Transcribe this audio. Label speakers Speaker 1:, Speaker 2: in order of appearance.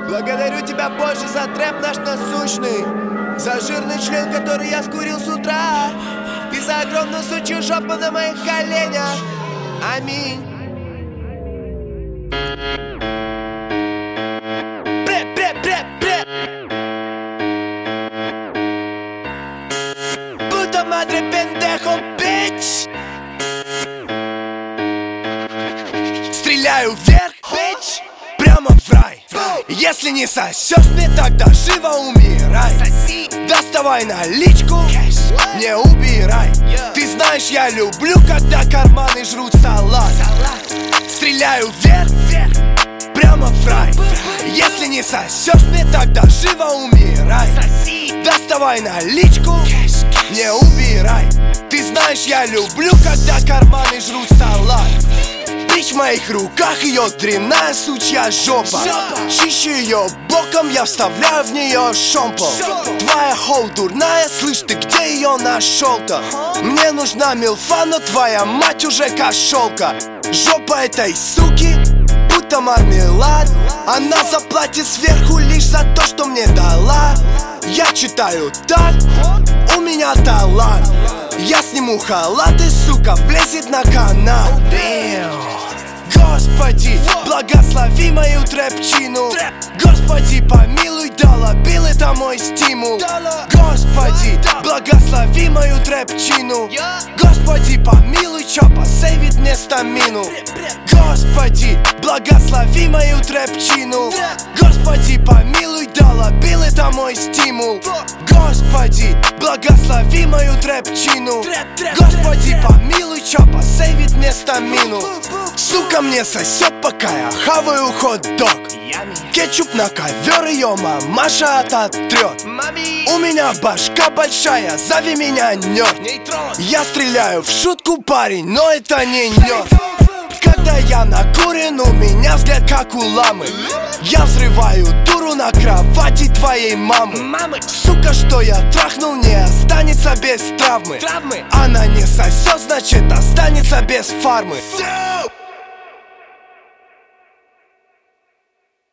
Speaker 1: Благодарю тебя позже за трэп наш насущный, за жирный член, который я скурил с утра, и за огромную сучью жопу на моих коленях. Аминь. Puta madre pendejo, bitch. Стреляю вверх, bitch, прямо в рай. Если не сосешь мне, тогда живо умирай. Доставай наличку, не убирай. Ты знаешь, я люблю, когда карманы жрут салат. Стреляю вверх, прямо в рай. Если не сосешь мне, тогда живо умирай. Доставай наличку, не убирай. Ты знаешь, я люблю, когда карманы жрут салат. Бич в моих руках, ее дрянная сучья жопа. Чищу ее боком, я вставляю в нее шомпол. Твоя хоу дурная, слышь, ты где ее нашел-то? Мне нужна милфа, но твоя мать уже кошелка. Жопа этой суки будто мармелад. Она заплатит сверху лишь за то, что мне дала. Я читаю так, у меня талант. Я сниму халат и, сука, влезет на канал. Господи, благослови мою трэпчину. Господи, помилуй, долобил, это мой стимул. Господи, благослови мою трэпчину. Господи, помилуй, чё посейвит мне стамину. Господи, благослови мою трэпчину. Господи, помилуй, долобил, это мой стимул. Господи, благослови мою трэпчину. Господи, помилуй, чё посейвит мне стамину. Сука мне сосет, пока я хаваю хот-дог. Кетчуп на ковер, ее мамаша ототрет. У меня башка большая, зови меня нерд. Я стреляю в шутку, парень, но это не нерд. Когда я накурен, у меня взгляд как у ламы. Я взрываю дуру на кровати твоей мамы. Сука, что я трахнул, не останется без травмы. Она не сосет, значит останется без фармы.